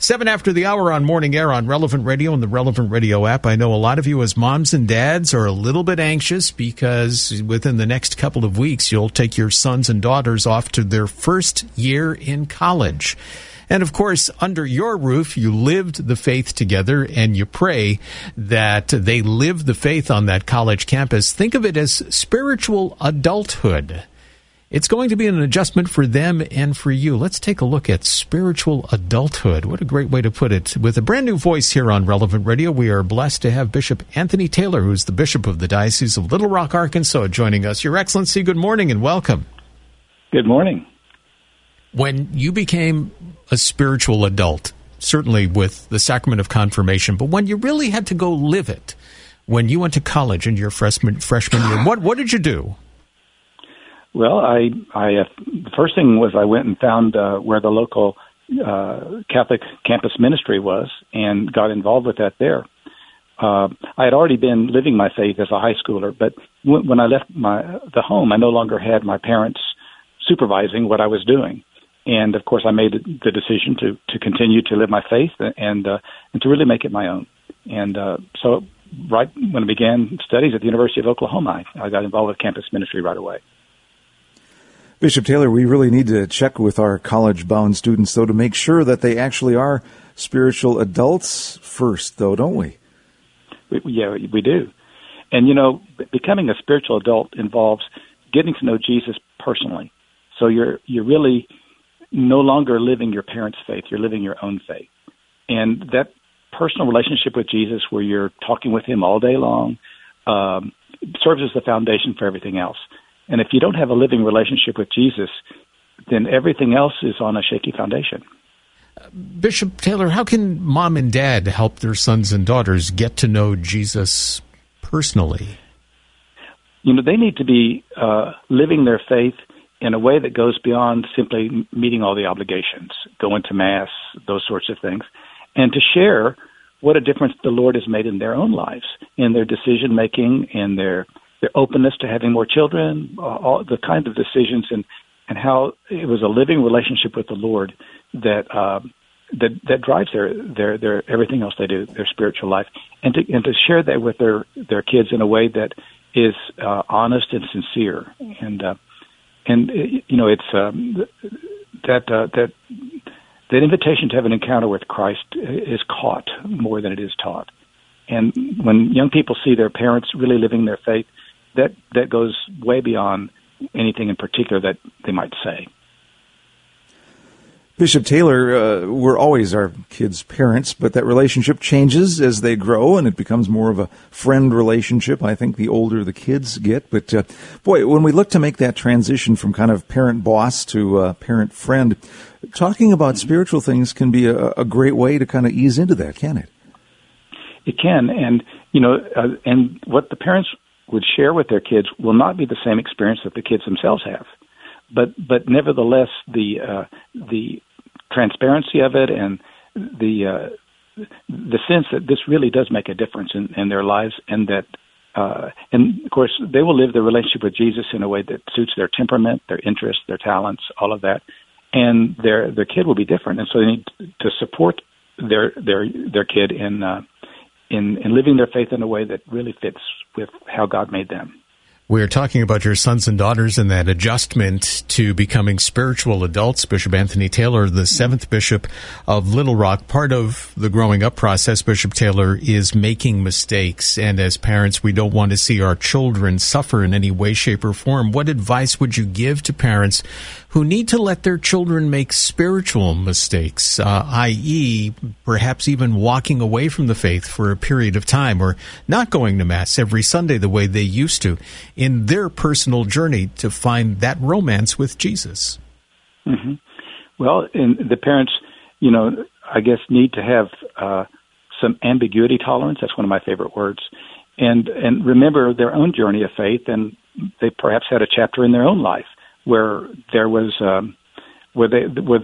7 after the hour on Morning Air on Relevant Radio and the Relevant Radio app. I know a lot of you as moms and dads are a little bit anxious because within the next couple of weeks, you'll take your sons and daughters off to their first year in college. And, of course, under your roof, you lived the faith together, and you pray that they live the faith on that college campus. Think of it as spiritual adulthood. It's going to be an adjustment for them and for you. Let's take a look at spiritual adulthood. What a great way to put it. With a brand new voice here on Relevant Radio, we are blessed to have Bishop Anthony Taylor, who's the Bishop of the Diocese of Little Rock, Arkansas, joining us. Your Excellency, good morning and welcome. Good morning. When you became a spiritual adult, certainly with the sacrament of confirmation, but when you really had to go live it, when you went to college in your freshman year, what did you do? Well, I the first thing was I went and found where the local Catholic campus ministry was and got involved with that there. I had already been living my faith as a high schooler, but when I left the home, I no longer had my parents supervising what I was doing. And, of course, I made the decision to continue to live my faith and to really make it my own. And so right when I began studies at the University of Oklahoma, I got involved with campus ministry right away. Bishop Taylor, we really need to check with our college-bound students, though, to make sure that they actually are spiritual adults first, though, don't we? Yeah, we do. And, becoming a spiritual adult involves getting to know Jesus personally. So you're really no longer living your parents' faith, you're living your own faith. And that personal relationship with Jesus where you're talking with him all day long serves as the foundation for everything else. And if you don't have a living relationship with Jesus, then everything else is on a shaky foundation. Bishop Taylor, how can mom and dad help their sons and daughters get to know Jesus personally? They need to be living their faith in a way that goes beyond simply meeting all the obligations, going to Mass, those sorts of things, and to share what a difference the Lord has made in their own lives, in their decision-making, in their openness to having more children, all the kind of decisions, and how it was a living relationship with the Lord that drives their everything else they do, their spiritual life, and to share that with their kids in a way that is honest and sincere. And it's that invitation to have an encounter with Christ is caught more than it is taught. And when young people see their parents really living their faith, that goes way beyond anything in particular that they might say. Bishop Taylor, we're always our kids' parents, but that relationship changes as they grow, and it becomes more of a friend relationship, I think, the older the kids get. But, when we look to make that transition from kind of parent-boss to parent-friend, talking about spiritual things can be a great way to kind of ease into that, can it? It can, and, and what the parents would share with their kids will not be the same experience that the kids themselves have. But nevertheless, the transparency of it and the sense that this really does make a difference in their lives, and that and of course they will live their relationship with Jesus in a way that suits their temperament, their interests, their talents, all of that, and their kid will be different, and so they need to support their kid in living their faith in a way that really fits with how God made them. We're talking about your sons and daughters and that adjustment to becoming spiritual adults. Bishop Anthony Taylor, the 7th Bishop of Little Rock. Part of the growing up process, Bishop Taylor, is making mistakes. And as parents, we don't want to see our children suffer in any way, shape, or form. What advice would you give to parents who need to let their children make spiritual mistakes, i.e., perhaps even walking away from the faith for a period of time or not going to Mass every Sunday the way they used to, in their personal journey to find that romance with Jesus? Mm-hmm. Well, and the parents, I guess need to have some ambiguity tolerance. That's one of my favorite words. And remember their own journey of faith, and they perhaps had a chapter in their own life where there was where they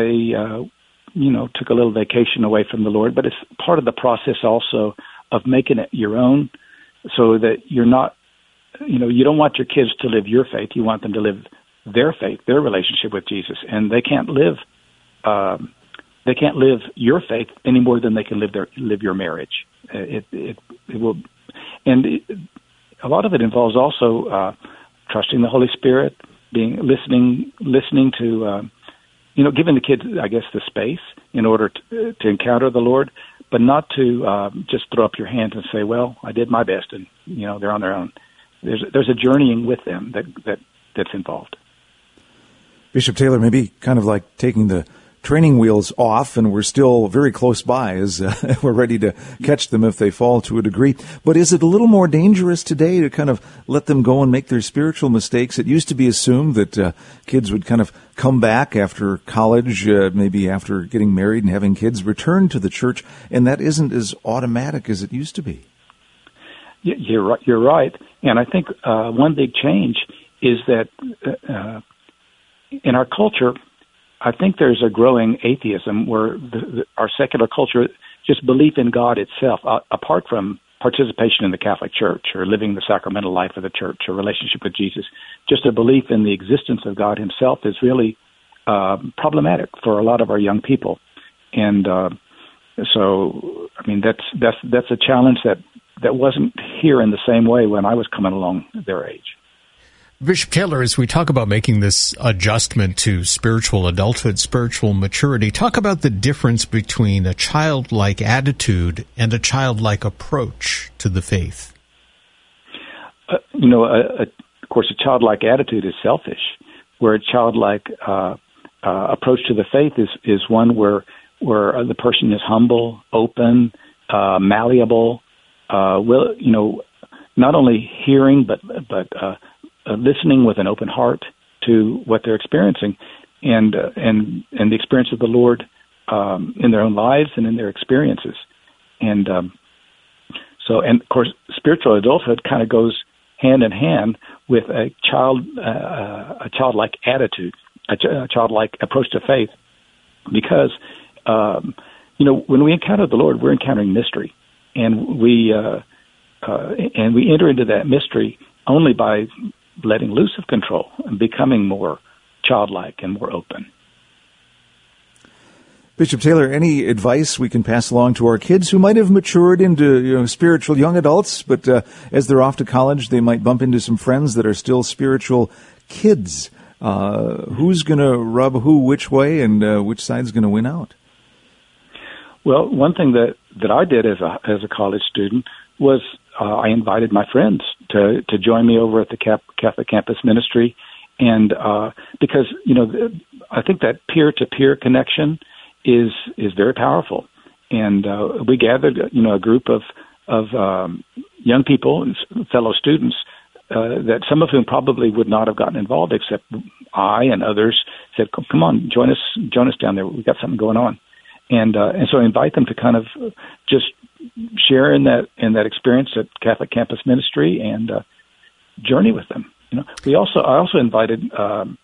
took a little vacation away from the Lord, but it's part of the process also of making it your own, so that you're not, you don't want your kids to live your faith. You want them to live their faith, their relationship with Jesus, and they can't live they can't live your faith any more than they can live your marriage. It will, and a lot of it involves also trusting the Holy Spirit, listening to, giving the kids, I guess, the space in order to encounter the Lord, but not to just throw up your hands and say, "Well, I did my best," and they're on their own. There's a journeying with them that's involved. Bishop Taylor, maybe kind of like taking the training wheels off, and we're still very close by as we're ready to catch them if they fall to a degree. But is it a little more dangerous today to kind of let them go and make their spiritual mistakes? It used to be assumed that kids would kind of come back after college, maybe after getting married and having kids, return to the church, and that isn't as automatic as it used to be. You're right. And I think one big change is that in our culture, I think there's a growing atheism where our secular culture, just belief in God itself, apart from participation in the Catholic Church or living the sacramental life of the church or relationship with Jesus, just a belief in the existence of God himself is really problematic for a lot of our young people. And so, I mean, that's a challenge that wasn't here in the same way when I was coming along their age. Bishop Taylor, as we talk about making this adjustment to spiritual adulthood, spiritual maturity, talk about the difference between a childlike attitude and a childlike approach to the faith. Of course, a childlike attitude is selfish, where a childlike approach to the faith is one where the person is humble, open, malleable, not only hearing but listening with an open heart to what they're experiencing, and the experience of the Lord in their own lives and in their experiences, and of course, spiritual adulthood kind of goes hand in hand with a childlike attitude, a childlike approach to faith, because when we encounter the Lord, we're encountering mystery, and we enter into that mystery only by letting loose of control and becoming more childlike and more open. Bishop Taylor, any advice we can pass along to our kids who might have matured into spiritual young adults, but as they're off to college, they might bump into some friends that are still spiritual kids? Who's going to rub who which way, and which side's going to win out? Well, one thing that I did as a college student was I invited my friends to join me over at the Catholic Campus Ministry, and because I think that peer-to-peer connection is very powerful, and we gathered a group of young people, fellow students, that some of whom probably would not have gotten involved, except I and others said, "Come on, join us down there. We've got something going on," and so I invite them to kind of just share in that experience at Catholic Campus Ministry and journey with them. I also invited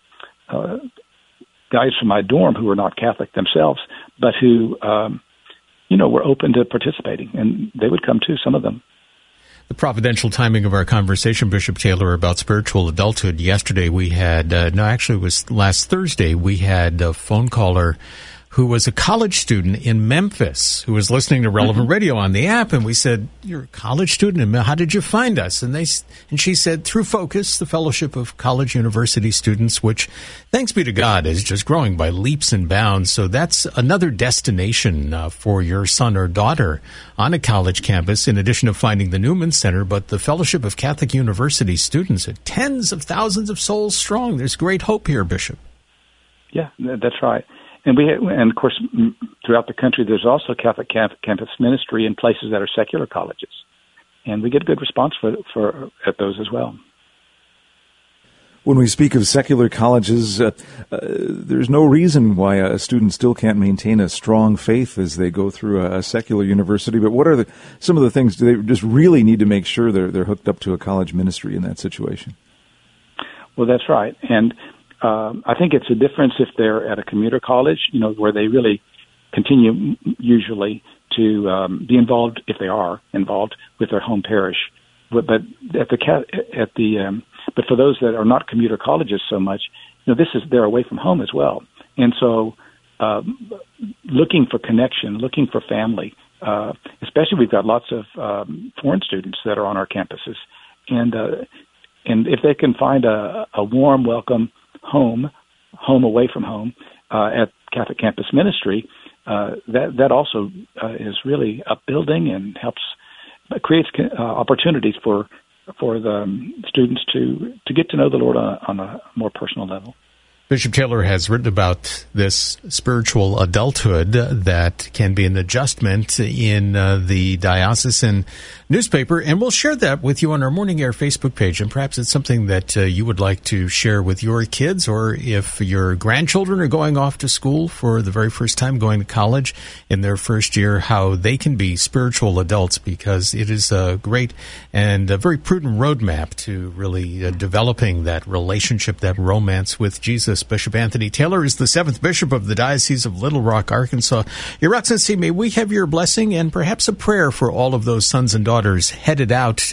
guys from my dorm who were not Catholic themselves, but who were open to participating, and they would come too. Some of them. The providential timing of our conversation, Bishop Taylor, about spiritual adulthood. Yesterday we had, it was last Thursday, we had a phone caller who was a college student in Memphis who was listening to Relevant Radio on the app, and we said, "You're a college student, and how did you find us?" And she said, "Through Focus, the Fellowship of College University Students," which, thanks be to God, is just growing by leaps and bounds. So that's another destination for your son or daughter on a college campus, in addition to finding the Newman Center. But the Fellowship of Catholic University Students are tens of thousands of souls strong. There's great hope here, Bishop. Yeah, that's right. And of course, throughout the country, there's also Catholic Campus Ministry in places that are secular colleges, and we get a good response at those as well. When we speak of secular colleges, there's no reason why a student still can't maintain a strong faith as they go through a secular university. But what are some of the things? Do they just really need to make sure they're hooked up to a college ministry in that situation? Well, that's right, and I think it's a difference if they're at a commuter college, where they really continue usually to be involved, if they are involved, with their home parish. But but for those that are not commuter colleges so much, they're away from home as well, and so looking for connection, looking for family. Especially, we've got lots of foreign students that are on our campuses, and if they can find a warm, welcome home away from home at Catholic Campus Ministry, that also is really upbuilding and creates opportunities for the students to get to know the Lord on a more personal level. Bishop Taylor has written about this spiritual adulthood that can be an adjustment in the diocesan newspaper, and we'll share that with you on our Morning Air Facebook page. And perhaps it's something that you would like to share with your kids, or if your grandchildren are going off to school for the very first time, going to college in their first year, how they can be spiritual adults, because it is a great and a very prudent roadmap to really developing that relationship, that romance with Jesus. Bishop Anthony Taylor is the 7th Bishop of the Diocese of Little Rock, Arkansas. Your Excellency, may we have your blessing and perhaps a prayer for all of those sons and daughters headed out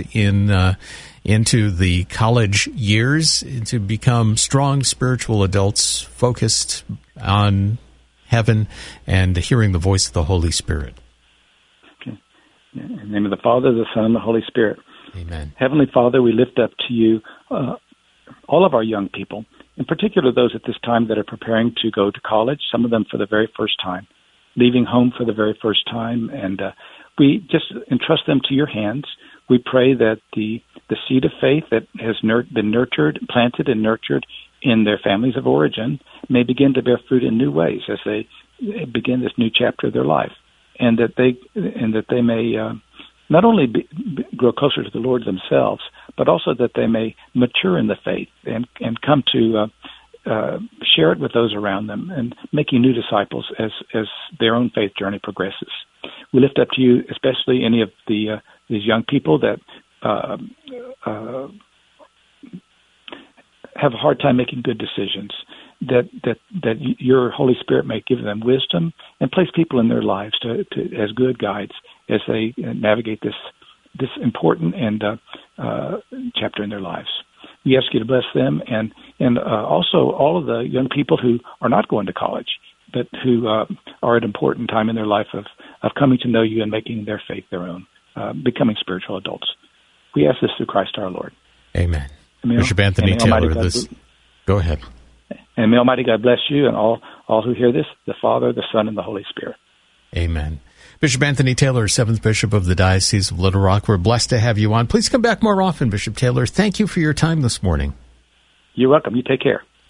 into the college years to become strong spiritual adults focused on heaven and hearing the voice of the Holy Spirit. Okay. In the name of the Father, the Son, and the Holy Spirit. Amen. Heavenly Father, we lift up to you all of our young people, in particular those at this time that are preparing to go to college, some of them for the very first time, leaving home for the very first time, and we just entrust them to your hands. We pray that the seed of faith that has been planted and nurtured in their families of origin may begin to bear fruit in new ways as they begin this new chapter of their life, and that they may not only grow closer to the Lord themselves, but also that they may mature in the faith and come to share it with those around them, and making new disciples as their own faith journey progresses. We lift up to you especially any of these young people that have a hard time making good decisions, that your Holy Spirit may give them wisdom and place people in their lives to as good guides as they navigate this important and chapter in their lives. We ask you to bless them and also all of the young people who are not going to college, but who are at an important time in their life of coming to know you and making their faith their own, becoming spiritual adults. We ask this through Christ our Lord. Amen. Bishop Anthony Taylor, go ahead. And may Almighty God bless you and all who hear this, the Father, the Son, and the Holy Spirit. Amen. Bishop Anthony Taylor, 7th Bishop of the Diocese of Little Rock, we're blessed to have you on. Please come back more often, Bishop Taylor. Thank you for your time this morning. You're welcome. You take care.